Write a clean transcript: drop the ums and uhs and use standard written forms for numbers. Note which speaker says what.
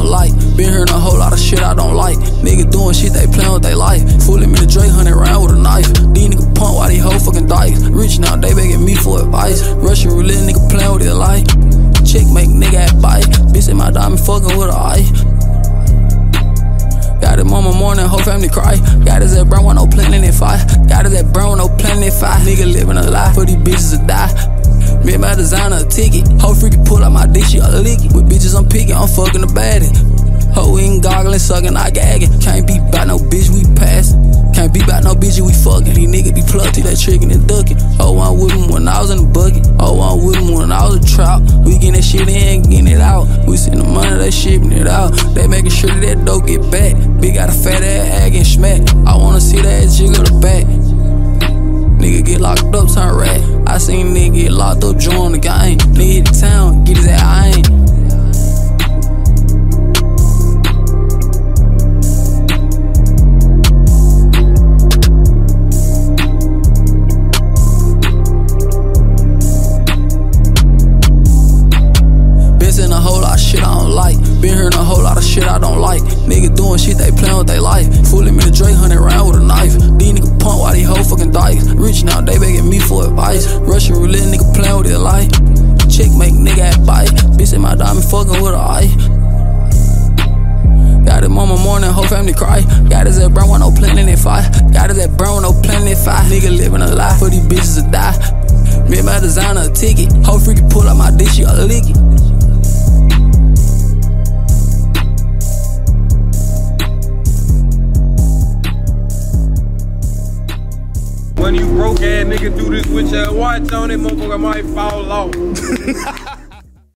Speaker 1: like. Been hearing a whole lot of shit I don't like. Niggas doing shit they playin' with they life. Fooling me to Drake, 100 round with a knife. These niggas pump while they whole fucking dice. Reaching out, they begging me for advice. Russian roulette, nigga playin' with their life. Chick make nigga at bite. Bitch in my diamond fucking with a eye. Got his mama morning, whole family cry. Got his at brown with no planning in fire. Got his at brown with no planning in fire. Nigga living a lie for these bitches to die. Me and my designer a ticket. Whole freaky pull out my dick, she a lick it. With bitches I'm picking, I'm fucking the baddest. Ho ain't goggling, sucking, I gagging. Can't be bout no bitch, we passing. Can't be bout no bitch, we fucking. These niggas be plucked, they tricking and ducking. Oh, I'm with him when I was in the bucket. Oh, I'm with him when I was a trout. We getting that shit in, getting it out. We send the money, they shipping it out. They making sure that dope get back. Big got a fat ass ag and smack. I wanna see that ass jiggle the back. Nigga get locked up, turn rat. I seen nigga get locked up, join the game. Nigga hit the town, get his ass iron. Shit I don't like. Been hearing a whole lot of shit I don't like. Niggas doing shit they playin' with they life. Fooling me to Drake, 100 round with a knife. These niggas pump while they whole fucking dice. Reaching out, they begging me for advice. Russian roulette, nigga playin' with their life. Chick make nigga at bite. Bitch in my diamond fucking with a eye. Got his mama morning, whole family cry. Got his at brown with no planning in fire. Got his at brown with no planning in fire. Nigga living a lie for these bitches to die. Me and my designer a ticket. Whole freaky pull out my dick, she a lick it.
Speaker 2: When you broke ass nigga do this with your watch on it, motherfucker might fall off.